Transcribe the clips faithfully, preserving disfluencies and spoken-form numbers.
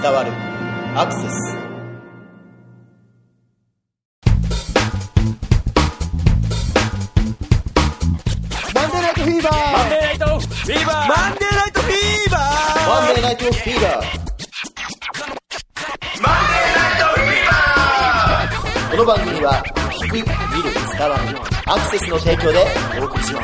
伝わるアクセス。マンデーナイトフィーバー、 マンデーナイトフィーバー、 マンデーナイトフィーバー、マンデーナイトフィーバー、マンデーナイトフィーバー、この番組は聞く、見る、伝わるアクセスの提供でお送りします。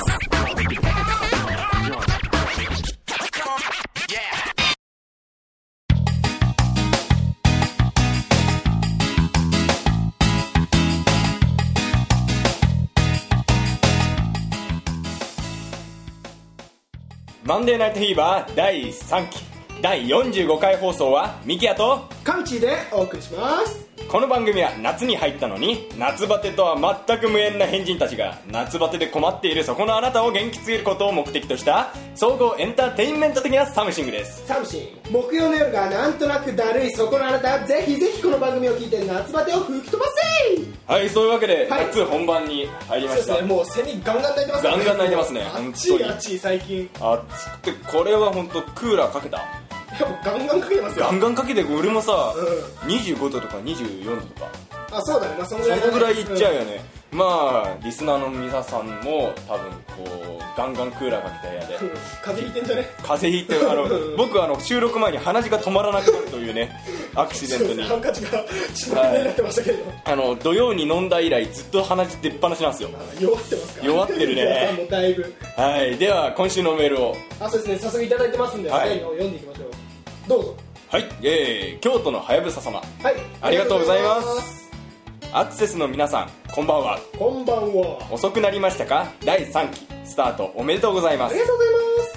マンデーナイトフィーバーだいさんきだいよんじゅうごかい放送はミキヤとカミチーでお送りします。 この番組は夏に入ったのに夏バテとは全く無縁な変人たちが夏バテで困っているそこのあなたを元気づけることを目的とした総合エンターテインメント的なサムシングです。 サムシン、木曜の夜がなんとなくだるいそこのあなた、ぜひぜひこの番組を聞いて夏バテを吹き飛ばせ。 はい、そういうわけで、 はい、 夏本番に入りました。 そうですね、もうセミガンガン鳴いてますね。 ガンガン鳴いてますね。 あっちいあっちい最近。 あっつってこれは本当クーラーかけた。 いやもうガンガンかけてますよ。 ガンガンかけて、俺もさ、 うん、 にじゅうごどとかにじゅうよんどとか、 あ、そうだね、まあ、そのぐらい、ね、 そのぐらいいっちゃうよね、うん、まあリスナーの皆さんも多分こうガンガンクーラーかけた部屋で、 うん、風邪ひいてんじゃね。 風邪ひいてあの僕はあの収録前に鼻血が止まらなくなるというねアクシデントに、 ハンカチが血まみれになってましたけど、 あの土曜に飲んだ以来ずっと鼻血出っ放しなんですよ。 弱ってますか。 弱ってるね皆さんもだいぶ。 はい、では今週のメールを、 あ、そうですね、早速いただいてますんで、 はい、 読んでいきましょう。どうぞ。 はい、えー、京都のはやぶさ様、 はい、 ありがとうございます。アクセスの皆さん、こんばんは。 こんばんは。 遅くなりましたか。だいさんきスタートおめでとうございます。 ありがとうございます。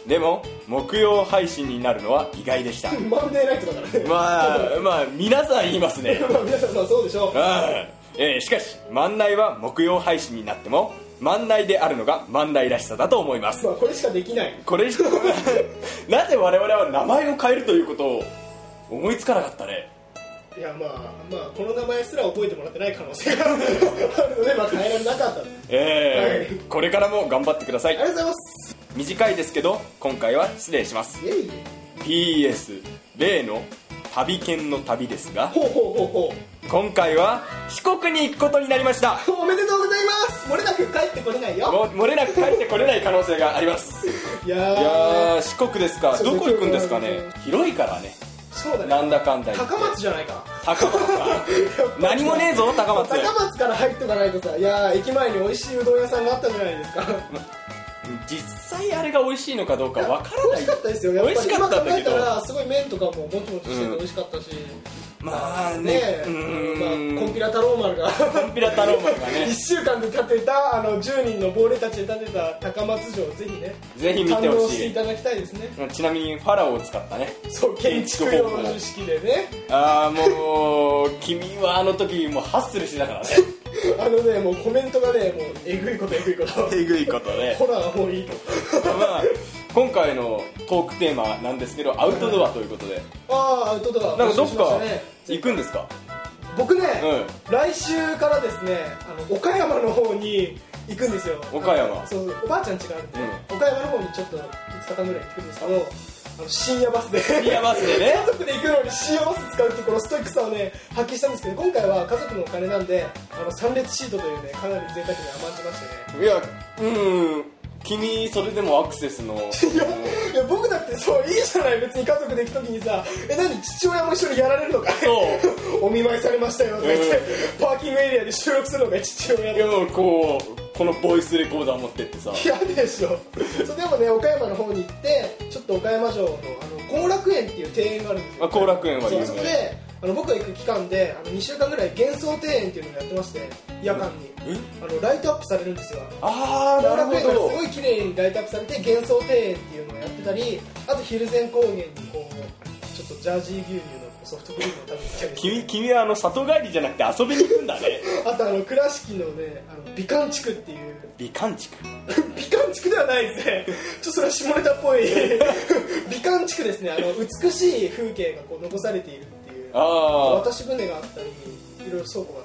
でも木曜配信になるのは意外でした。 マンデーナイトだからね。 まあまあ皆さん言いますねまあ皆さん、まあそうでしょう。 あ、えー、しかし万内は木曜配信になっても万内であるのが万内らしさだと思います。 まあこれしかできない。 これしかなぜ我々は名前を変えるということを思いつかなかったね。 いや、まあまあこの名前すら覚えてもらってない可能性があるので、まあ変えられなかった。 えーはい、 これからも頑張ってください。 ありがとうございます。 短いですけど今回は失礼します。 イエイ。 ピーエス 例の旅券の旅ですが、 ほうほうほうほう、 今回は四国に行くことになりました。 おめでとうございます。漏れなく帰ってこれないよ。 も漏れなく帰ってこれない可能性があります。 いやー、 いやー、四国ですか。どこ行くんですかね。広いからね。 そうだね、 なんだかんだ高松じゃないか。 高松か何もねえぞ高松。 高松から入っておかないとさ。いやー、駅前に美味しいうどん屋さんがあったじゃないですか。 実際あれが美味しいのかどうかわからない。 美味しかったですよ。やっぱり美味しかったんだけど、 今考えたらすごい麺とかももちもちしてて美味しかったし、 うん、まあね、 ねうーん、 まあ、コンピラ太郎丸がコンピラ太郎丸がねいっしゅうかんで建てたあのじゅうにんの亡霊たちで建てた高松城をぜひね、 ぜひ見てほしい。 堪能していただきたいですね。 ちなみにファラオを使ったね、 そう、建築用の式でね。 ああ、もう君はあの時もうハッスルしてたからねあのね、もうコメントがね、もうえぐいことえぐいことえぐいことねホラーはもういいとまあ今回のトークテーマなんですけど、アウトドアということで、 ああ、アウトドアなんかどっかね、 行くんですか。 僕ね、 うん、 来週からですね、あの岡山の方に行くんですよ。 岡山、 そう、おばあちゃん家があるんで、 うん、 岡山の方にちょっといつかかんぐらい行くんですけど、あの深夜バスで深夜バスでね家族で行くのに深夜バス使うっていうこのストイックさをね発揮したんですけど、今回は家族のお金なんで、あのさん列シートというね、かなり贅沢に甘んじましてね。 いや、うん、君それでもアクセスのいやいや、僕だってそういいじゃない。別に家族で行く時にさ、え、何父親も一緒にやられるのかそうお見舞いされましたよとか言って、うん、パーキングエリアで収録するのが父親で、 いや、もうこうこのボイスレコーダー持ってってさ、 嫌でしょそう。でもね、岡山の方に行ってちょっと岡山城のあの後楽園っていう庭園があるんですよ。 後楽園は有名。 そこであの僕が行く期間であのにしゅうかんぐらい幻想庭園っていうのをやってまして、夜間に、うん、あのライトアップされるんですよ。 ああ、なるほど。 後楽園がすごい綺麗にライトアップされて幻想庭園っていうのをやってたり、あと蒜山高原にこうちょっとジャージー牛乳のソフトクリームを食べに行ったり、 君, 君はあの里帰りじゃなくて遊びに行くんだねあとあの倉敷のね、あの美観地区っていう美観地区美観地区ではないですね。ちょっとそれは下ネタっぽい美観地区ですね。あの美しい風景がこう残されているっていう、 あ渡し船があったり、いろいろ倉庫があったりね、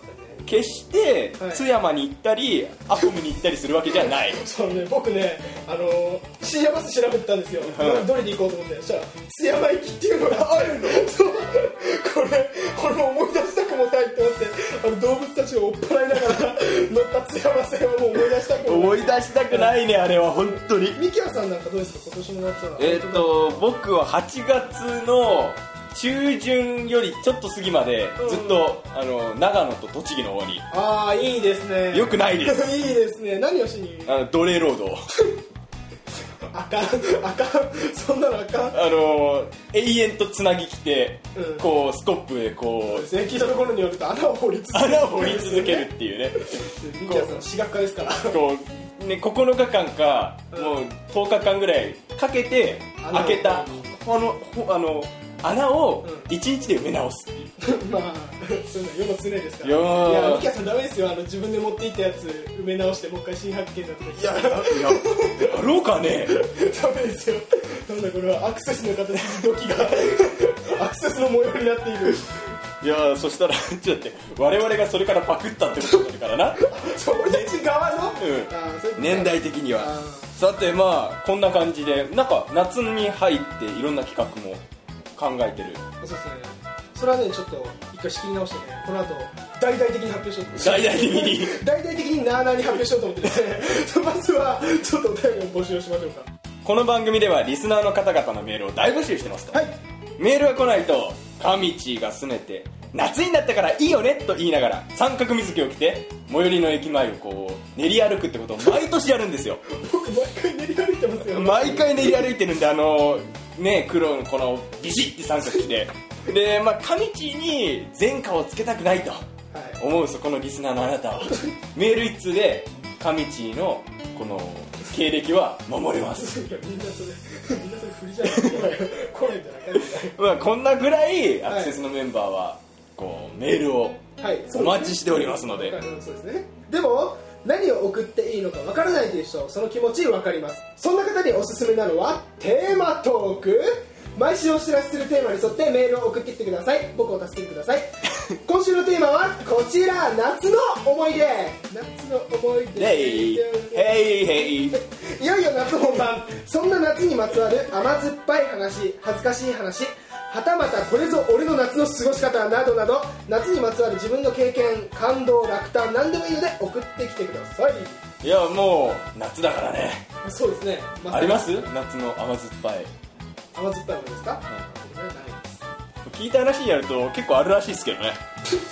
決してはい津山に行ったりアコムに行ったりするわけじゃない。 そうね、僕ね、あのー、深夜バス調べてたんですよ、 うんどれで行こうと思って、そしたら津山行きっていうのがあるのそう、これこれ思い出したくもないと思って、あの動物たちを追っ払いながら乗った津山線はもう思い出したくもない。 思い出したくないね、あれは本当に。 ミキヤさんなんかどうですか、今年の夏は。 えーっと僕ははちがつの中旬よりちょっと過ぎまでずっと、あの長野と栃木の方に。 ああ、いいですね。 よくないです。 いいですね。何をしに。 あの奴隷労働あかんあかん、そんなのあかん。 あの永遠とつなぎきて、 うんこうスコップでこう聞いたところによると穴を掘り続ける穴を掘り続けるっていうねミキヤさん私学科ですからこうね、ここのかかんか、もうとおかかんぐらいかけて開けたこのほあの穴をいちにちで埋め直すっていうまあそういうの世の常ですから。 いやーいや、ミキヤさんダメですよ、あの自分で持っていったやつ埋め直してもう一回新発見だとか言って。 いややろうかね。 ダメですよ。なんだこれはアクセスの形に土器がアクセスの模様になっている。 いやーそしたらちょっと待って我々がそれからパクったってことになるからなそう俺たち側の、 うんあーそういうこと年代的には。 あさてまあこんな感じでなんか夏に入っていろんな企画も考えてる。 そうですね。それはね、ちょっと一回仕切り直してね、この後大々的に発表しようと思って大々的に大々的になーなーに発表しようと思ってですねまずはちょっとお便りを募集しましょうか。 この番組ではリスナーの方々のメールを大募集してますと、 はい。 メールが来ないと神地が拗ねて夏になったからいいよねと言いながら三角水着を着て最寄りの駅前をこう練り歩くってことを毎年やるんですよ僕毎回練り歩いてますよね。 毎回練り歩いてるんで、あのね黒のこのビシッて三角着てで、まあ、神地に前科をつけたくないとはい。 思うそこのリスナーのあなたはメール一通で神地のこの経歴は守れますいやみんなそれみんなそれ振りじゃないですか。来ないんじゃないかみまあこんなぐらいアクセスのメンバーはこうメールをたいな。はい。 お待ちしておりますので、 うんそうですね。でも何を送っていいのかわからないという人、その気持ちわかります。そんな方におすすめなのはテーマトーク。毎週お知らせするテーマに沿ってメールを送ってきてください。僕を助けてください。今週のテーマはこちら、夏の思い出。夏の思い出。 ヘイヘイヘイ。 いよいよ夏本番。そんな夏にまつわる甘酸っぱい話、恥ずかしい話、はたまたこれぞ俺の夏の過ごし方などなど、夏にまつわる自分の経験、感動、落胆、何でもいいので送ってきてください。 いやもう夏だからね。 そうですね。 あります？夏の甘酸っぱい。 甘酸っぱいものですか？僕ね、ないです。 聞いた話によると結構あるらしいですけどね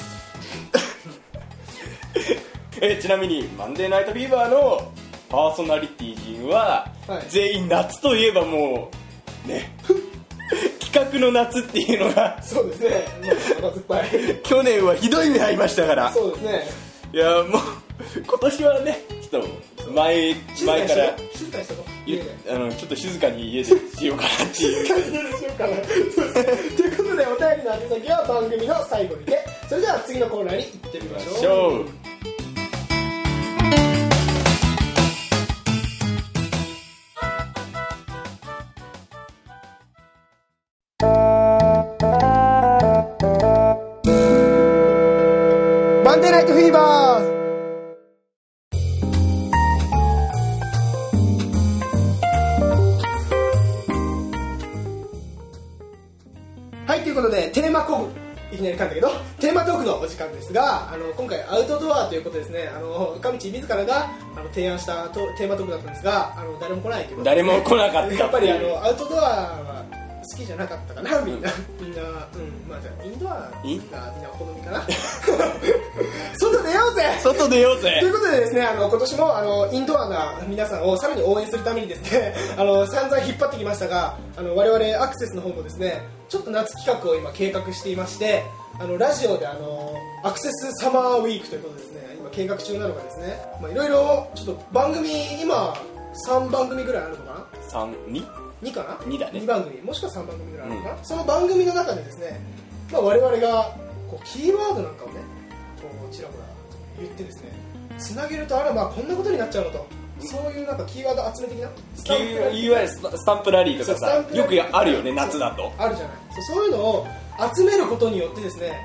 えちなみにマンデーナイトフィーバーのパーソナリティ陣は、はい、全員夏といえばもうね企画の夏っていうのがそうですね、まあ、甘酸っぱい去年はひどい目合いましたから。 そうですね。 いやもう今年はねちょっと前前から静かにしとこう、 家であのちょっと静かに家でしようかなっていう静かに家でしようかなということで、お便りの宛先は番組の最後にて。それでは次のコーナーに行ってみましょう。マンデーナイトフィーバー。はい、ということでテーマコーク、いきなり噛んだけどテーマトークのお時間ですが、あの今回アウトドアということですね。あの上地自らがあの提案したとテーマトークだったんですが、あの誰も来ないということで、 誰も来なかった。 やっぱりあのアウトドアは好きじゃなかったかな、みんな、みんな、うん、まあじゃあインドアがみんなお好みかな外出ようぜ外出ようぜということでですね、あの今年もあのインドアな皆さんをさらに応援するためにですねあの散々引っ張ってきましたが、あの我々アクセスの方もですねちょっと夏企画を今計画していまして、あのラジオであのアクセスサマーウィークということでですね、今計画中なのがですね、まあいろいろちょっと番組今さんばん組ぐらいあるのかな。 さん、ににかな ? に だね。 にばん組もしくはさんばん組ぐらいあるのかな、うん、その番組の中でですね、まあ、我々がこうキーワードなんかをねこうちらほら言ってですねつなげると、あらまあこんなことになっちゃうのと、そういうなんかキーワード集め的なスタンプラリー、 いわゆるスタンプラリーとかさよくあるよね、夏だと。 あるじゃない。そう、そういうのを集めることによってですね、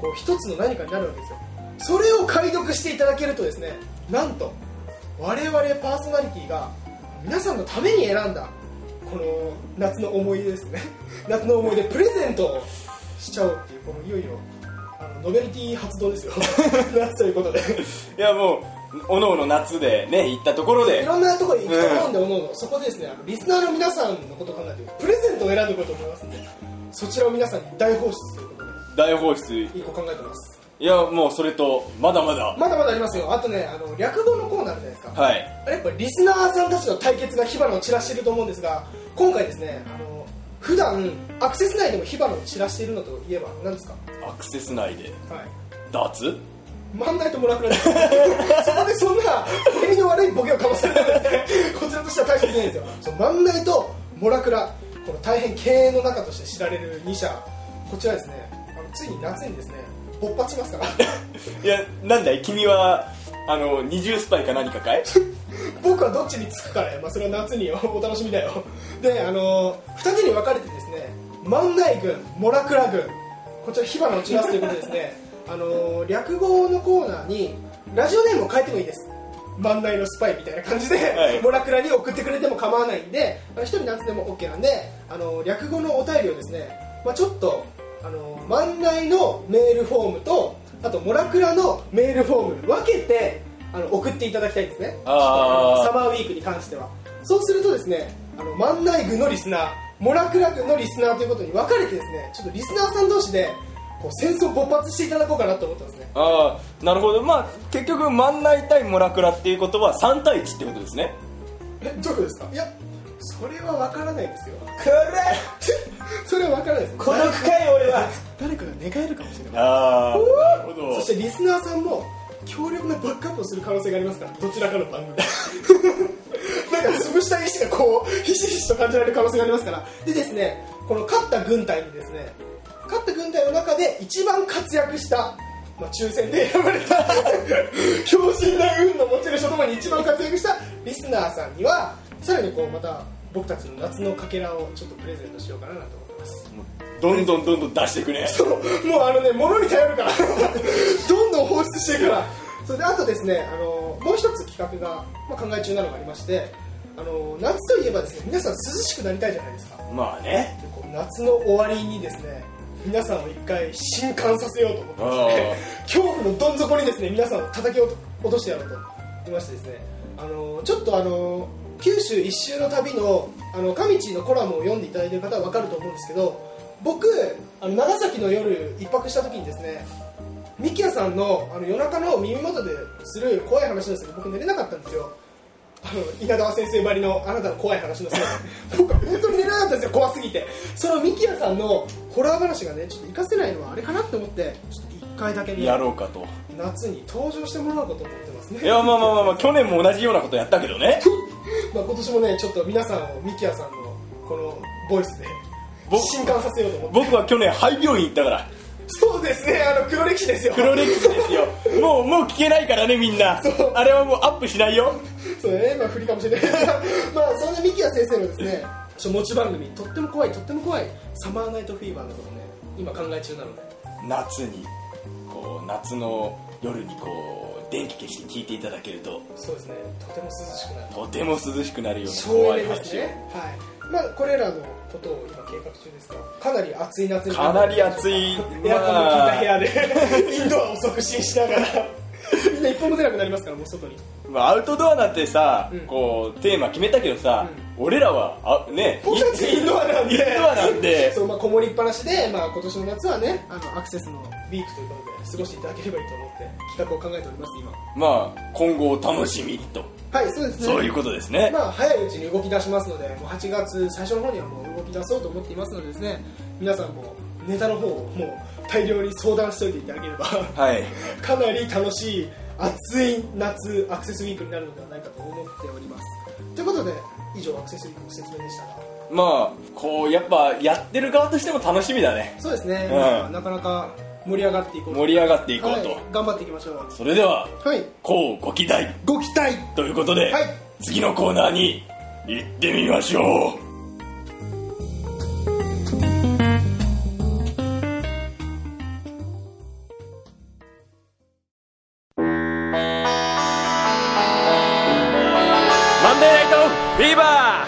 こう一つの何かになるわけですよ。それを解読していただけるとですね、なんと我々パーソナリティが皆さんのために選んだこの夏の思い出ですね夏の思い出プレゼントをしちゃおうっていう、このいよいよあのノベルティ発動ですよ夏ということでいやもうおのおの夏でね行ったところでいろんなところに行くと思うんで、うん、おのおのそこでですね、あのリスナーの皆さんのことを考えてプレゼントを選んでいこうと思いますので、そちらを皆さんに大放出ということで大放出いい子考えてます。 いやもうそれとまだまだまだまだありますよ。あとね、あの略語のコーナーあるじゃないですか。 はい。 あれやっぱリスナーさんたちの対決が火花を散らしていると思うんですが、今回ですね、あの普段アクセス内でも火花を散らしているのといえば何ですか？ アクセス内で、 はい、 ダーツ？ マンナイトモラクラですそこでそんな小気味の悪いボケをかまされたらですね、こちらとしては大していないんですよ。そのマンナイとモラクラ、この大変経営の中として知られるに社、こちらですね、あのついに夏にですね勃発しますからいやなんだい君はあの二重スパイか何かかい僕はどっちにつくかね、まあ、それは夏にお楽しみだよで、あの二手に分かれてですね、万内軍、モラクラ軍、こちら火花を散らすということでですねあの略語のコーナーにラジオネームを変えてもいいです。万内のスパイみたいな感じで、はい、モラクラに送ってくれても構わないんで、一人夏でも OK なんで、あの略語のお便りをですね、まあ、ちょっとあの万内のメールフォームとあとモラクラのメールフォーム分けてあの送っていただきたいんですね。 あサマーウィークに関しては。そうするとですね、あの万内軍のリスナー、モラクラ軍のリスナーということに分かれてですね、ちょっとリスナーさん同士でこう戦争勃発していただこうかなと思ってますね。 ああ、なるほど。まあ結局万内対モラクラっていうことはさん対いちってことですね。 え、どういうことですか？いや、それは分からないですよ。これそれは分からないです。 孤独かよ俺は。 誰かが寝返るかもしれない。 ああ、なるほど。 そしてリスナーさんも強力なバックアップをする可能性がありますから、どちらかの番組なんか潰したい意志がこうひしひしと感じられる可能性がありますから。でですね、この勝った軍隊にですね、勝った軍隊の中で一番活躍した、まあ、抽選で選ばれた強靭な運の持ち主とともに一番活躍したリスナーさんにはさらにこうまた僕たちの夏のかけらをちょっとプレゼントしようかなと思ってます。 どんどんどんどん出してくね。 そう、もうあのね、物に頼るからどんどん放出していくから。それであとですね、あのもう一つ企画が、まあ、考え中なのがありまして、あの夏といえばですね、皆さん涼しくなりたいじゃないですか。 まあね。 でこう夏の終わりにですね、皆さんを一回震撼させようと思ってまして、恐怖のどん底にですね、皆さんを叩き落としてやろうと思いましてですね、あのちょっとあの九州一周の旅のあの上地のコラムを読んでいただいている方は分かると思うんですけど、僕あの長崎の夜一泊した時にですね、ミキヤさんのあの夜中の耳元でする怖い話のせいで僕寝れなかったんですよ。あの稲川先生ばりのあなたの怖い話のせいで僕は本当に寝れなかったんですよ、怖すぎて。そのミキヤさんのホラー話がね、ちょっと活かせないのはあれかなって思って、ちょっと一回だけね、 やろうかと夏に登場してもらおうかと思ってますね。 いや、まあまあまあ、まあ、去年も同じようなことやったけどねまあ今年もね、ちょっと皆さんをミキヤさんのこのボイスで震撼させようと思って。 僕は去年廃病院行ったから。 そうですね、あの黒歴史ですよ。 黒歴史ですよもうもう聞けないからね、みんな。あれはもうアップしないよ。 そうね、まあ不利かもしれないですがまあそんなミキヤ先生のですね、持ち番組、とっても怖いとっても怖いサマーナイトフィーバーのことね、今考え中なので、 夏にこう夏の夜にこう電気消して聞いていただけると、 そうですね、とても涼しくなる、 とても涼しくなるような怖い話を、 ですね、はい、まあこれらのことを今計画中ですが、かなり暑い夏にかなり暑い、 エアコンの効いた部屋でインドアを促進しながらみんな一歩も出なくなりますから、もう外に。 まあ、アウトドアなんてさ、うん、こうテーマ決めたけどさ、うん、俺らはあね、 僕たちインドアなんで、 インドアなんでそう、まあ、こもりっぱなしで、まあ、今年の夏はね、あのアクセスのウィークということで過ごしていただければいいと思って企画を考えております今。 まあ今後お楽しみと。 はい、そうですね、 そういうことですね。 まあ早いうちに動き出しますので、もうはちがつ最初の方にはもう動き出そうと思っていますのでですね、皆さんもネタの方をもう大量に相談しておいていただければ、 はい、 かなり楽しい暑い夏アクセスウィークになるのではないかと思っております。ということで以上アクセスウィークの説明でした。 まあこうやっぱやってる側としても楽しみだね。 そうですね、 うん、 まあ、なかなか盛り上がっていこうと盛り上がっていこうと、 はい、頑張っていきましょう。 それでは、 はい、 こうご期待ご期待ということで、 はい、 次のコーナーに行ってみましょう。 デーナイトフィーバ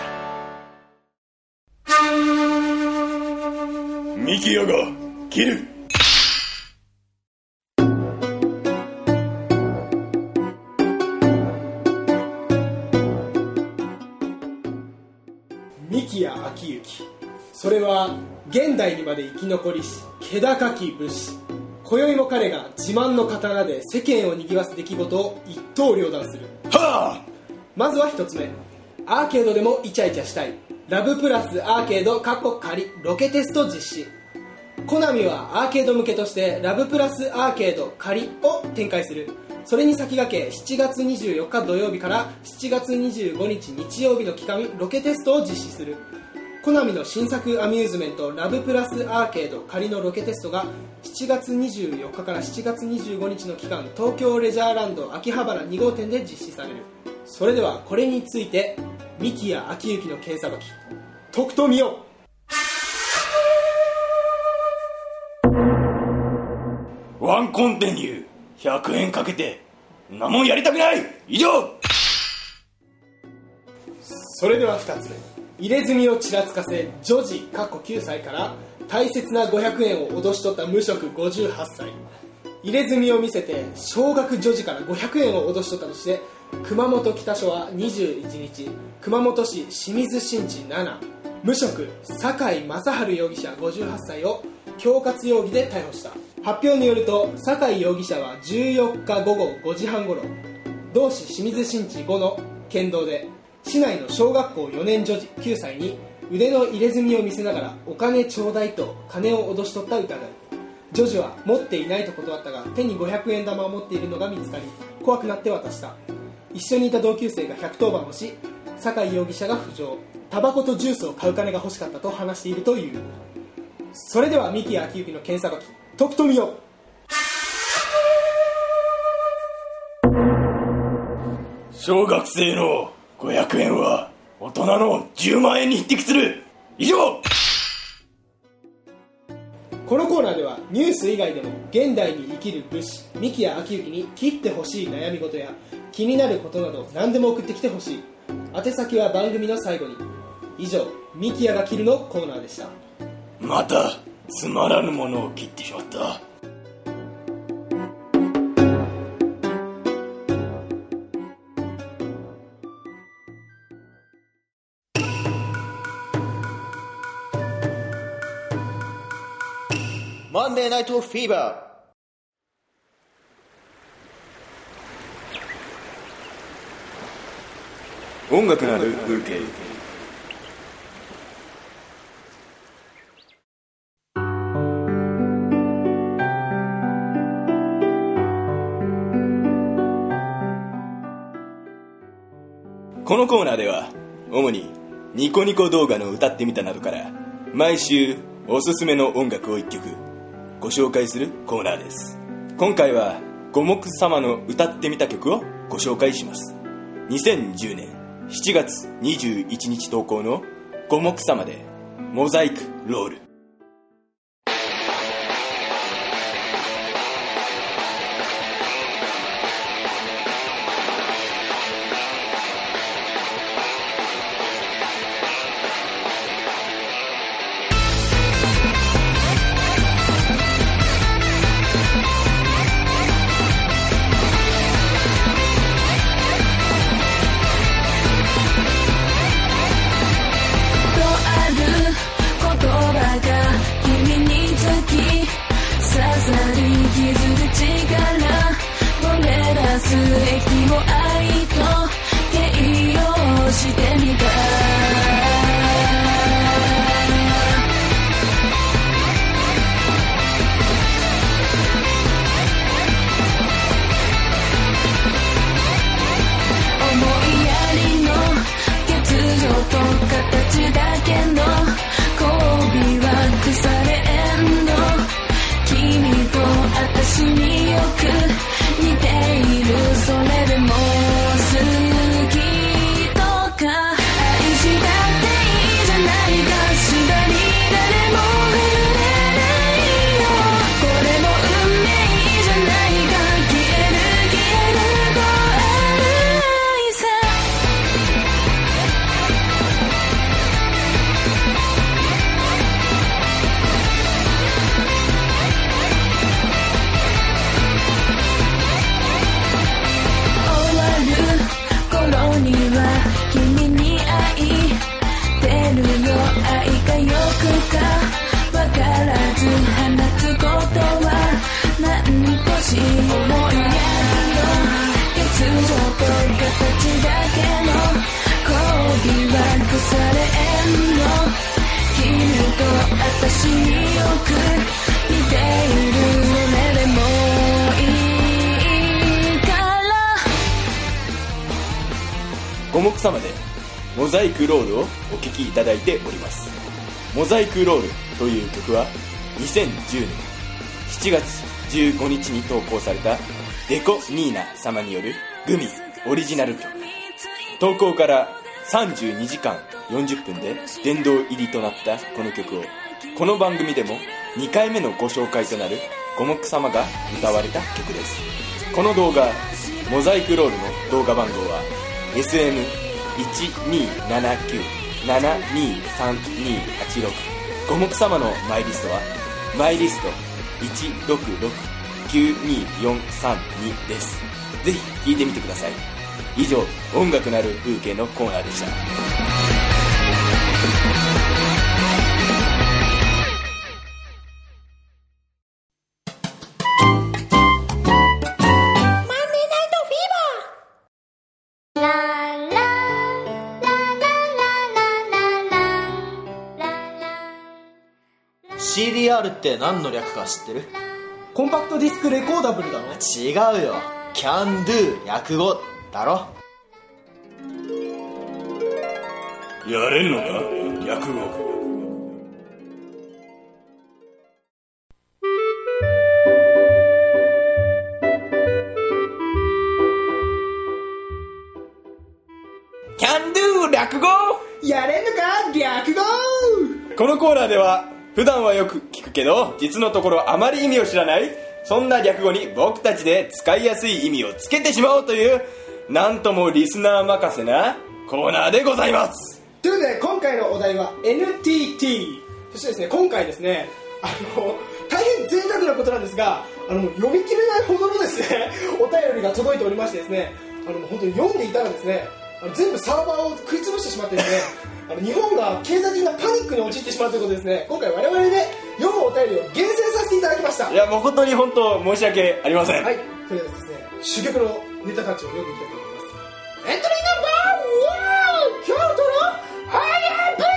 ー。ミキヤが切る。 三木屋昭之、それは現代にまで生き残りし気高き武士。今宵も彼が自慢の刀で世間を賑わす出来事を一刀両断する。 はあ。 まずは一つ目、アーケードでもイチャイチャしたいラブプラスアーケードカッコ仮ロケテスト実施。コナミはアーケード向けとしてラブプラスアーケード仮を展開する。それに先駆けしちがつにじゅうよっか土曜日からしちがつにじゅうごにち日曜日の期間ロケテストを実施する。コナミの新作アミューズメントラブプラスアーケード仮のロケテストがしちがつにじゅうよっかからしちがつにじゅうごにちの期間東京レジャーランド秋葉原に号店で実施される。それではこれについて三木屋昭之の剣さばきとくと見よう。ワンコンティニューひゃくえんかけてんなもんやりたくない。以上。 それではふたつめ、入れ墨をちらつかせ女児かっこきゅうさいから大切なごひゃくえんを脅し取った無職ごじゅうはっさい。入れ墨を見せて小学女児からごひゃくえんを脅し取ったとして熊本北署はにじゅういちにち熊本市清水新地なな無職酒井正治容疑者ごじゅうはっさいを恐喝容疑で逮捕した。発表によると酒井容疑者はじゅうよっかごごごじはんごろ同市清水新地ごの県道で市内の小学校よねん女児きゅうさいに腕の入れ墨を見せながらお金ちょうだいと金を脅し取った疑い。女児は持っていないと断ったが手にごひゃくえん玉を持っているのが見つかり怖くなって渡した。一緒にいた同級生がひゃくとおばんをし酒井容疑者が浮上。タバコとジュースを買う金が欲しかったと話しているという。それでは三木屋昭之の剣さばきとくと見よ。 小学生のごひゃくえんは大人のじゅうまんえんに匹敵する。以上。 このコーナーではニュース以外でも現代に生きる武士三木屋昭之に切ってほしい悩み事や気になることなど何でも送ってきてほしい。宛先は番組の最後に。以上、三木屋が切るのコーナーでした。 またつまらぬものを切ってしまった。 マンデーナイトフィーバー。音楽なる風景。このコーナーでは主にニコニコ動画の歌ってみたなどから毎週おすすめの音楽をいっきょくご紹介するコーナーです。今回は五目様の歌ってみた曲をご紹介します。にせんじゅうねんしちがつにじゅういちにち投稿の五目様でモザイクロール。 息も愛と形容してみた。思いやりの欠如と形だけの交尾は腐れ縁の君と私によ目様でモザイクロールをお聴きいただいております。モザイクロールという曲はにせんじゅうねんしちがつじゅうごにちに投稿されたデコニーナ様によるグミオリジナル曲。投稿からさんじゅうにじかんよんじゅっぷんで殿堂入りとなったこの曲を、この番組でもにかいめのご紹介となる五目様が歌われた曲です。この動画モザイクロールの動画番号は エスエムいちにーななきゅうななにーさんにーはちろく。五目様のマイリストはマイリストいちろくろくきゅうにーよんさんにです。ぜひ聴いてみてください。以上、音楽なる風景のコーナーでした。 シーディーアール って何の略か知ってる？ コンパクトディスクレコーダブルだろ。 違うよ。Can Do 略語だろ。 やれんのか略語。Can Do 略語。 やれんのか略語。 このコーナーでは普段はよく聞くけど実のところあまり意味を知らない、そんな略語に僕たちで使いやすい意味をつけてしまおうという、なんともリスナー任せなコーナーでございます。 ということで今回のお題は エヌティーティー。 そしてですね、今回ですね、あの大変贅沢なことなんですが、あの読み切れないほどのですねお便りが届いておりましてですね、あの本当に読んでいたらですね、あの全部サーバーを食い潰してしまってですねあの日本が経済的なパニックに陥ってしまうということでですね、今回我々で読むお便りを厳選させていただきました。 いや誠に本当申し訳ありません。 はい、それではですね、珠玉のネタたちを読んでいきたいと思います。エントリーナンバーワン、京都のハヤブ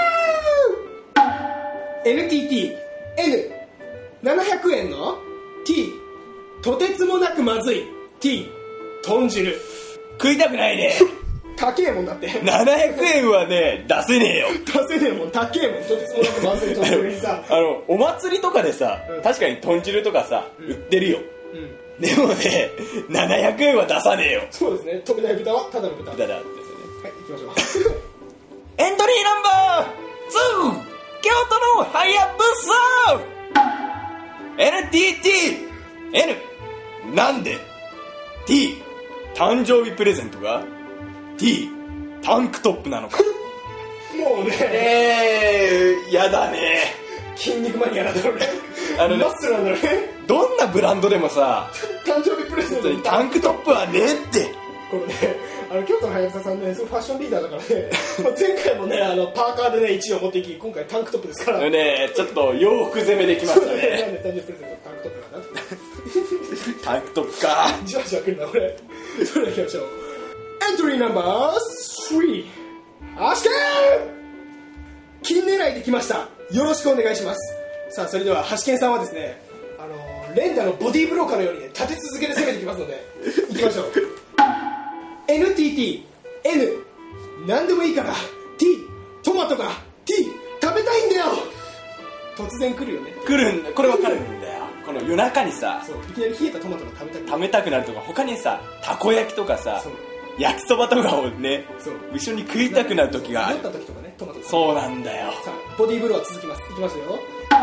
サ エヌティーティーエヌななひゃく 円の T とてつもなくまずい T 豚汁。 食いたくないね高えもんだってななひゃくえんはね出せねえよ。 出せねえもん、高えもん、とてつもなくまずい豚汁にさあのお祭りとかでさ、 うん、 確かに豚汁とかさ、うん、売ってるよ、うん、でもねななひゃくえんは出さねえよ。 そうですね、飛べない豚はただの豚。 豚だですね。 はい、行きましょうエントリーナンバーツー、京都のハヤブサ エヌティーティーエヌ なんで T 誕生日プレゼントが T タンクトップなのかもうねえー、やだね。 筋肉マニアなんだろうね。 あのね、 マッスルなんだろうね。 どんなブランドでもさ誕生日プレゼントにタンクトップはねえって。これね、あの京都のはやぶささんね、そのファッションリーダーだからね前回もね、あのパーカーでねいちいを持っていき、今回タンクトップですからね、ちょっと洋服攻めできましたね。 なんで誕生日プレゼントタンクトップなんだタンクトップかじわじわくるなこれ。それでは行きましょう。エントリーナンバースリー、アシケン金狙いできました。よろしくお願いします。さあ、それではハシケンさんはですね、あの連打のボディーブローカーのように、ね、立て続けで攻めていきますのでいきましょう。エヌティーティーエヌ 何でもいいから T トマトが T 食べたいんだよ。突然来るよね。 来るんだ、これ分かるんだよ。この夜中にさ、 そういきなり冷えたトマトが食べたくなる食べたくなるとか、他にさたこ焼きとかさ焼きそばとかをね、 そう一緒に食いたくなる時がある。 酔った時とかね、トマト。 そうなんだよ。 さあ、ボディーブローは続きます。いきますよ。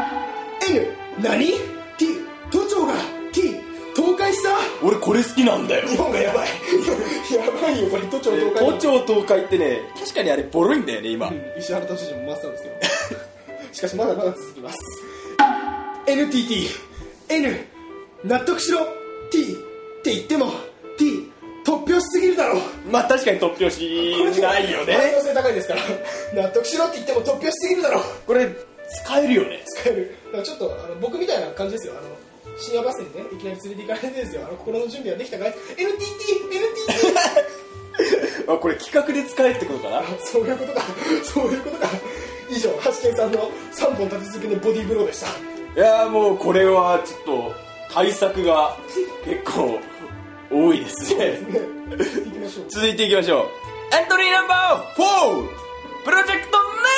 N 何 T 都庁が T 倒壊した。 俺これ好きなんだよ。 日本がやばいやばいよこれ。都庁倒壊。 都庁倒壊ってね、確かにあれボロいんだよね今、うん、 石原都知事も真っ青ですよしかしまだまだ続きます。 エヌティーティーエヌ 納得しろ T って言っても T 突拍子すぎるだろう。 まあ確かに突拍子ないよね。 汎用性高いですから納得しろって言っても突拍子すぎるだろう。 これ使えるよね。 使える。だからちょっとあの僕みたいな感じですよ。あの深夜バスにね、いきなり連れて行かれてですよ。あの心の準備はできたかい エヌティーティーエヌティーティー あ、 これ企画で使えるってことかな。 そういうことか、そういうことか。以上、ハシケンさんのさんぼん立て続けのボディーブローでした。 いやーもうこれはちょっと対策が結構多いですね。 そうですね。行きましょう。 続いていきましょう。 エントリーナンバーフォー、プロジェクト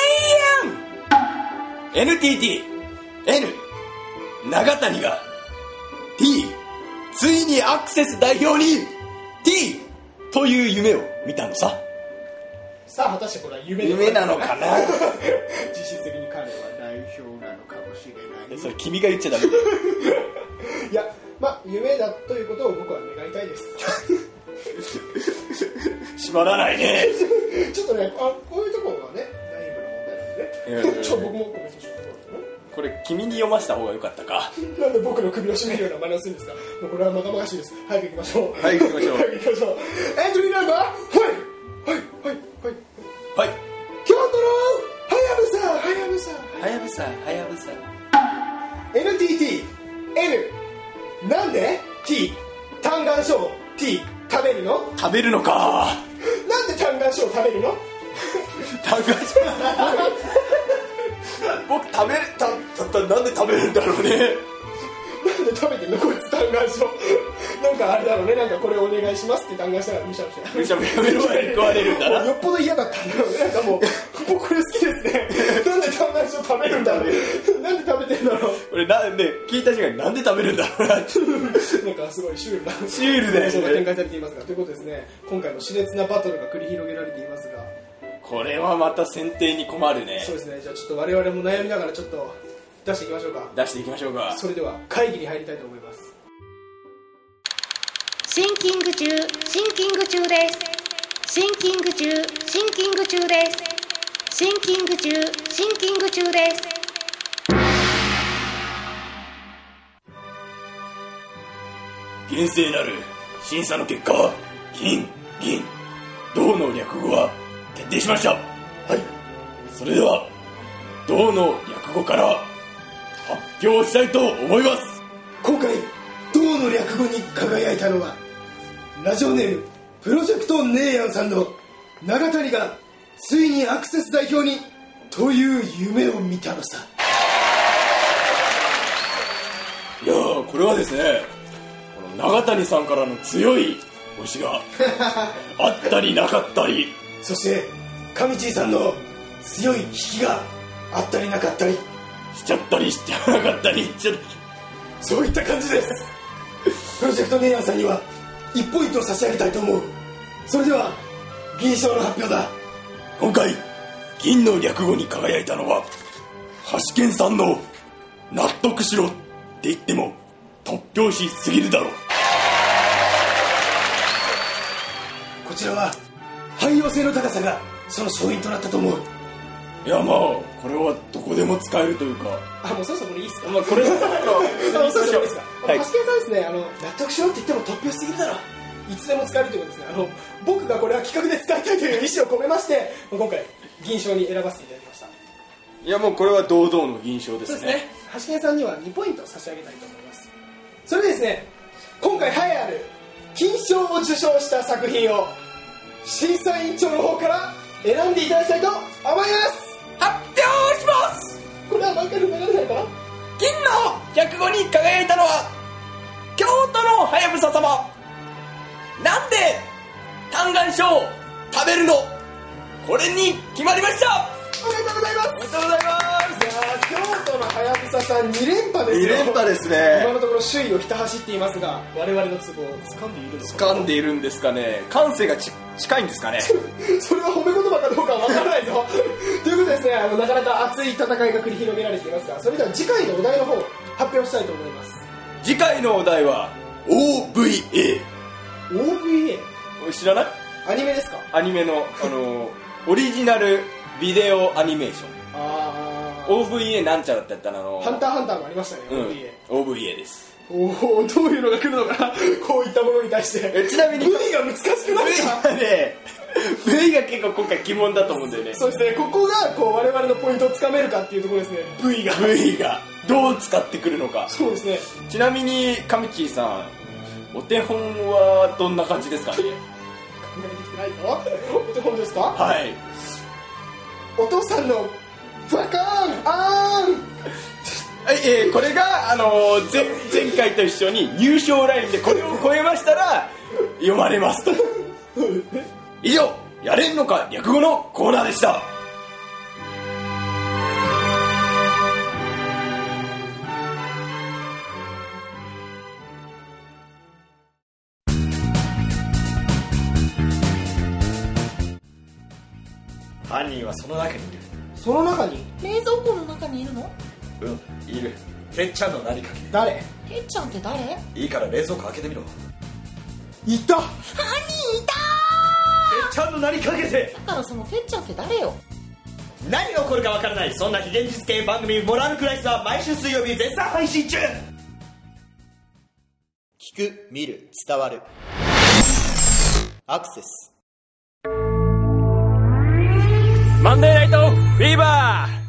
ネイヤン エヌティーティー N 長谷が T ついにアクセス代表に T という夢を見たのさ。 さあ果たしてこれは夢夢なのかな実質的に彼は代表なのかもしれない。 それ君が言っちゃダメいや、まあ夢だということを僕は願いたいです閉まらないねちょっとね、あ、こういうところはねナイーブな問題なんでねちょっと僕もコメントしようと思ってね。 これ君に読ませた方が良かったか。 なんで僕の首を絞めるような真似をするんですか。もうこれはまがまがしいです。早く行きましょう。 はい行きましょう早く行きましょう。エントリーナンバーファイブ。はいはいはいはい。 京都のはやぶさはやぶさはやぶさはやぶさエヌティーティー N なんで T 単眼症 T 食べるの。 食べるのか。 なんで単眼症食べるの。 単眼症僕食べるたたたなんで食べるんだろうね。 なんで食べてんのこいつ単眼症なんかあれだろうね、なんかこれお願いしますって単眼したらむしゃむしゃむしゃむしゃ目の前に食われるんだな。 よっぽど嫌だったんだろうね。なんかもう僕これ好きですねなんで単眼症食べるんだろうなんで食べてんだろう俺なんで聞いた瞬間になんで食べるんだろうななんかすごいシュールなシュールだよね放送が展開されていますが、ということですね、今回も熾烈なバトルが繰り広げられていますが、 これはまた選定に困るね。 そうですね、じゃあちょっと我々も悩みながらちょっと出していきましょうか。 出していきましょうか。 それでは会議に入りたいと思います。 シンキング中、シンキング中です。シンキング中、シンキング中です。シンキング中、シンキング中です。 厳正なる審査の結果、金、銀、銅の略語は決定しました。はい。それでは銅の略語から発表したいと思います。 今回銅の略語に輝いたのはラジオネームプロジェクトネイヤンさんの長谷がついにアクセス代表にという夢を見たのさ。 いやー、これはですね、この長谷さんからの強い推しがあったりなかったり、 そして上地さんの強い引きがあったりなかったりしちゃったりしちゃなかったりちょっとそういった感じです。プロジェクトネイヤンさんにはいちポイントを差し上げたいと思う。それでは銀賞の発表だ。 今回銀の略語に輝いたのは橋健さんの納得しろって言っても突拍子すぎるだろう。 こちらは汎用性の高さがその勝因となったと思う。 いや、まあこれはどこでも使えるというか、 あ、もうそろそろこれいいっすか。 まあこれはあのそろそろいいですか。 はい橋健さんですね、あの納得しろって言っても突拍子すぎるだろう、いつでも使えるということですね。あの僕がこれは企画で使いたいという意思を込めまして今回銀賞に選ばせていただきました。 いや、もうこれは堂々の銀賞ですね。 そうですね、橋健さんにはにポイント差し上げたいと思います。それでですね、今回栄えある金賞を受賞した作品を審査委員長の方から選んでいただきたいと思います。 発表します。 これは毎回流れないかな。 銀の略語に輝いたのは京都のはやぶさ様。なんで単眼賞食べるの、これに決まりました。 おめでとうございます。 おめでとうございます。 いやー、京都のはやぶささんに連覇ですよ。 に連覇ですね。 今のところ首位をひた走っていますが、我々のツボを掴んでいるのか。 掴んでいるんですかね。感性がち近いんですかね。 それは褒め言葉かどうかは分からないぞということでですね、あのなかなか熱い戦いが繰り広げられていますが、それでは次回のお題の方発表したいと思います。 次回のお題は オーブイエー。 オーブイエー知らない？ アニメですか。 アニメの、あのオリジナルビデオアニメーション。 あオーブイエー なんちゃらってやったら、あのハンターハンターもありましたね、 うん、 オーブイエー。 オーブイエー です。 おお、どういうのが来るのかなこういったものに対して。 えちなみにブイが難しくない V か。 がね V が結構今回疑問だと思うんだよね。 そうですね、ここがこう我々のポイントをつかめるかっていうところですね。 V が V がどう使ってくるのか。 そうですね。 ちなみにカミチーさん、お手本はどんな感じですかね。 考えてきてないぞ。お手本ですか。 はい。 お父さんのバカーンあーん。 はい、えー、これが、あのー、前, 前回と一緒に入賞ラインでこれを超えましたら読まれますと。以上、 やれんのか略語のコーナーでした。 犯人はその中にいる。 その中に冷蔵庫の中にいるの？ うんいる。てっちゃんの名にかけて。 誰？ てっちゃんって誰？ いいから冷蔵庫開けてみろ。 いた。 犯人いたてっちゃんの名にかけて。 ー。だからそのてっちゃんって誰よ？ 何が起こるかわからない、そんな非現実系番組モラルクライスは毎週水曜日絶賛配信中。聞く、見る、伝わる。アクセス。 マンデーナイトフィーバー。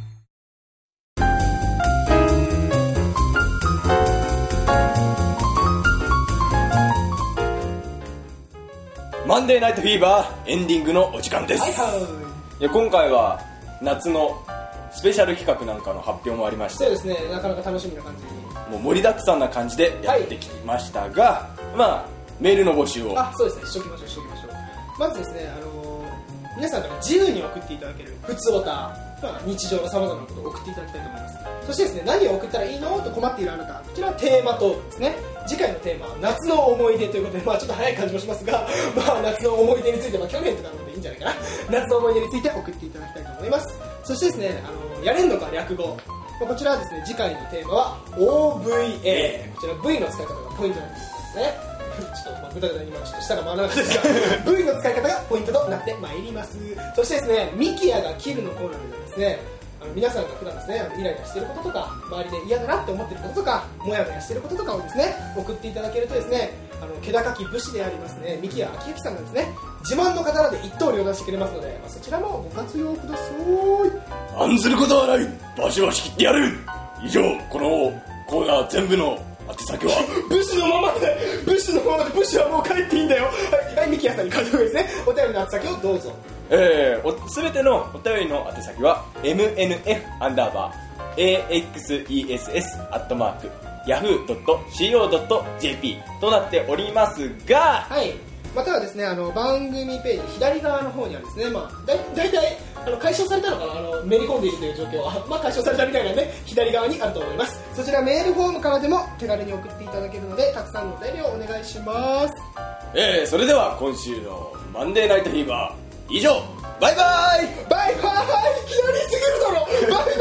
マンデーナイトフィーバーエンディングのお時間です。 はいはい。 いや今回は夏のスペシャル企画なんかの発表もありまして、 そうですね、なかなか楽しみな感じに。 もう盛りだくさんな感じでやってきましたが、はい、まあメールの募集を。 あ、そうですね、しときましょうしときましょう。まずですね、あのー、皆さんから自由に送っていただけるふつおた、まあ、日常のさまざまなことを送っていただきたいと思います。そしてですね、何を送ったらいいのと困っているあなた、こちらはテーマトークですね。次回のテーマは夏の思い出ということで、まあちょっと早い感じもしますが、まあ夏の思い出について、まあ去年とかのでいいんじゃないかな。夏の思い出について送っていただきたいと思います。そしてですね、あのやれんのか略語、まあ、こちらはですね、次回のテーマは オーブイエー、 こちら V の使い方がポイントになっていますね。ちょっとまあぐだぐだ今ちょっと舌が回らなかったですがV の使い方がポイントとなってまいります。そしてですね、ミキヤがキルのコーナーではですね、あの皆さんが普段ですね、イライラしていることとか、周りで嫌だなって思っていることとか、モヤモヤしていることとかをですね、送っていただけるとですね、あの気高き武士でありますね、ミキヤ明之さんがですね、自慢の刀で一刀両断してくれますので、まあ、そちらもご活用ください。 案ずることはない、場所は仕切ってやる。以上、このコーナー全部の宛先は武士のままで、武士のままで、武士はもう帰っていいんだよ。はい、はい、ミキヤさんに書いておくですね、お便りの宛先をどうぞ。 えー、すべてのお便りの宛先は エムエヌエフ アンダーバー エーエックスイーエスエス アットマーク ヤフー ドット シーオー ドット ジェーピー となっておりますが、 はい、またはですね、あの番組ページ左側の方にはですね、まあ、だだいたいあの解消されたのかな、あのめり込んでいるという状況は、まあ、解消されたみたいなんで左側にあると思います。そちらメールフォームからでも手軽に送っていただけるので、たくさんのお便りをお願いします。 えー、それでは今週のマンデーナイトフィーバー以上。バイバイバイバイ、いきなりすぎるだろ。バイバイ。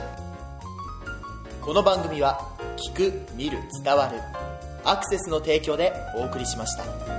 この番組は聞く、見る、伝わるアクセスの提供でお送りしました。